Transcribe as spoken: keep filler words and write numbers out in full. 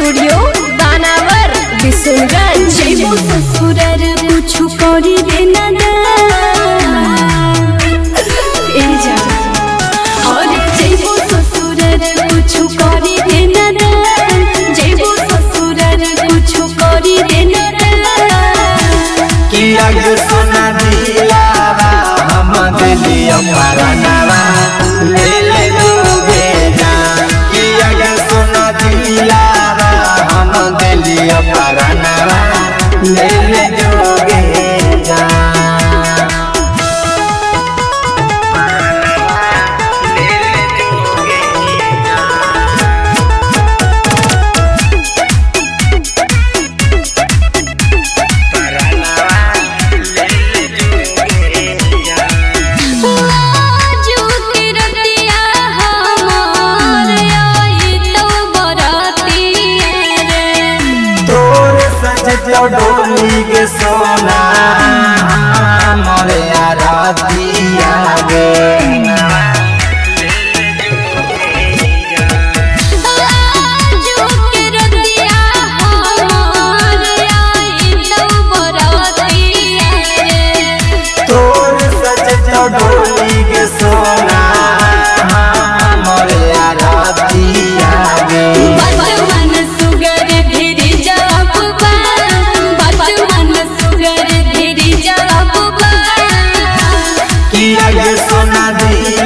Studio दानावर Kishanganj. जइबो ससुरार कुछु करी रे नाना ए जा और जइबो ससुरार कुछु करी रे नाना जइबो ससुरार कुछु करी रे नाना कि अगर सोना दिलावा हम दिलिया परनावा ले ले दोगे जान कि अगर सोना दिलावा हम दिलिया परनावा ले ले दोगे जान ले ले दोगे डोली के सोना मोरे आरतिया गे तोर सच डोली के सोना मोरे आरतिया गे सोना दी